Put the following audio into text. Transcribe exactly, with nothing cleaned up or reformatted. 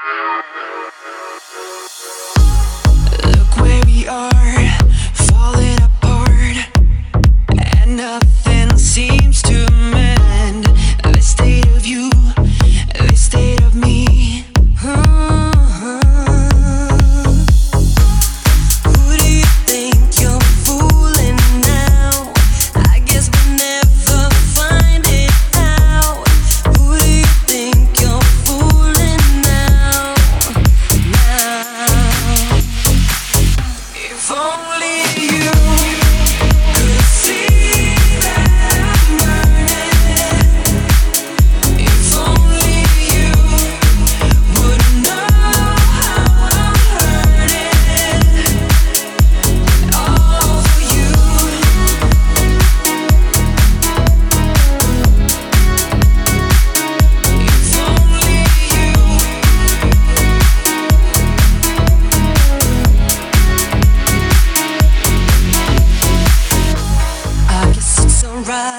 Look where we are, falling apart, and nothing seems to mend. This state of you, this state of me. Who do you think you're fooling now? I guess we'll never find it out. Who do you think you're fooling now? Now, if only you could see that I'm burning. If only you would know how I'm hurting. All for you. If only you. I guess it's alright.